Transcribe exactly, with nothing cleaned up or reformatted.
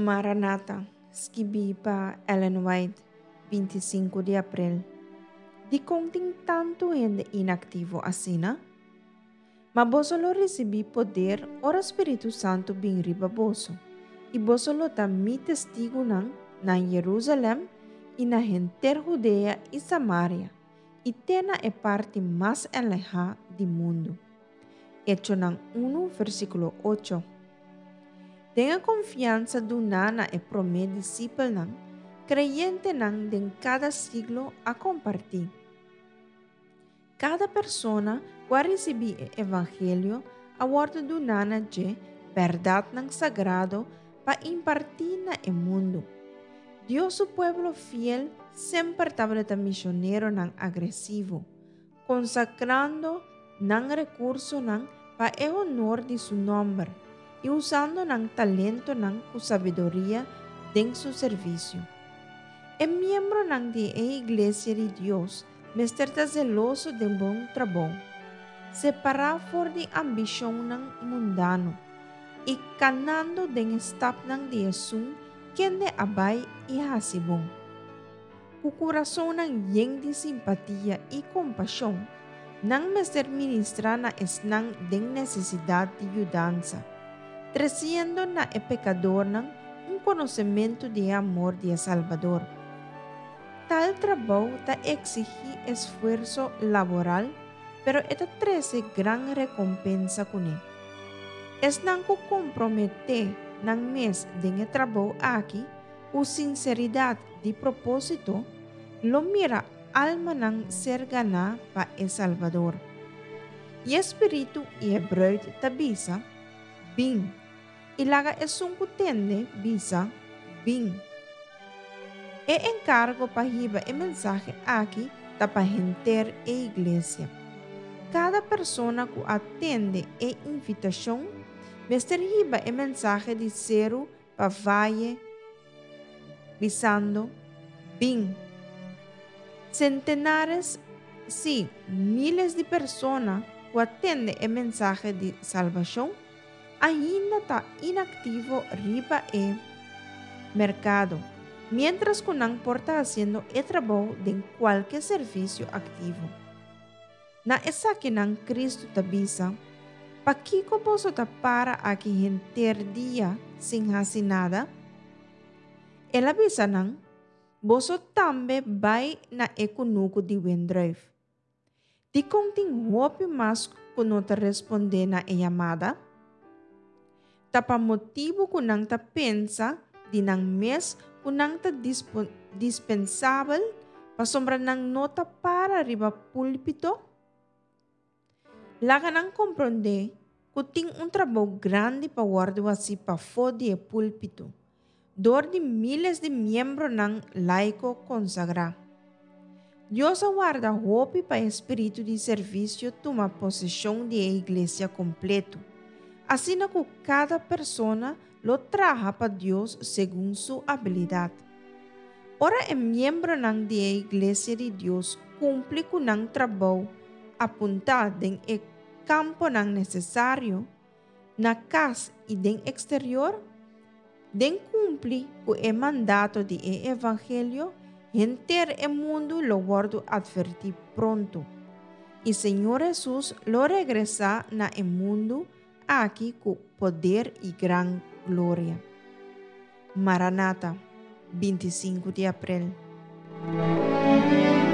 Maranata, escrevi para Ellen White, vinte e cinco de abril. De contem tanto gente inativo assim, né? Mas vos solo recebi poder, ora Espírito Santo bem riba vosso. E vos solo tá mi testigo nan, na Jerusalém e na entera Judea e Samaria. E tena é parte mais alejada do mundo. Hecho nan um, versículo oito. Tenha confiança do nana e promete discípulo nan, creyente nan de cada siglo a compartir. Cada persona vai receber o evangelho a bordo do nana de verdade nan sagrado para impartir na e mundo. Deus o pueblo fiel sempre estava missioneiro nan agressivo, consagrando nan recurso nan para o honor de seu nome e usando nan talento nan com sabedoria em seu serviço. É membro nan de a igreja de Deus, mestre zeloso de bom trabalho, separar for de ambição nan mundano e canando de estap nan de Jesus, quem de abai e hasibon. O coração nan yen de simpatia e compaixão, nan mestre ministrar na esnan de necessidade de ajudança, trazendo na e pecador nan um conhecimento de amor de Salvador. Tal trabalho ta exige esforço laboral, pero esta trece gran recompensa com ele. Es nan ko compromete nan mes de trabalho aqui, com sinceridade de propósito, lo mira alma nan ser gana pa El Salvador. E espírito e hebreu tabisa, bem. E laga es un kutende bisa, bem. E encargo pa hiba e mensaje aqui ta pa enter e igreja. Cada persona que atende e invitação, mestre hiba e mensaje de zero pa valle, bisando, bem. Centenares, sim, miles de pessoas que atende e mensaje de salvação, ainda está inactivo riba e mercado, mientras que não porta haciendo el trabalho de qualquer serviço ativo. Na esa que nan Cristo tabisa, pa kiko boso ta para aqui enter dia sem hacer nada, ela bisa nan, boso tambe vai na econuco de Wendrive. Di konting hope mas kuno ta responder na e chamada, tapa motivo kunang ta pensa di nang mes kunang ta dispo, dispensável pa sombra nang nota para riba púlpito. Laga nang comprende kuting un trabalho grande pa guardo assim pa fode e púlpito, dor de miles de membros nang laico consagra. Deus aguarda hope pa espírito de serviço toma possessão de a igreja completo. Assim que cada pessoa lo traja para Deus segundo sua habilidade. Ora, é membro ng de igreja de Deus cumpre com ng trabalho apuntado em e campo ng necessário, na casa e den exterior, den cumpre com o mandato de e evangelho, enter e mundo lo guardo advertir pronto. E Senhor Jesus lo regresa na e mundo aqui com poder e gran glória. Maranata, vinte e cinco de abril.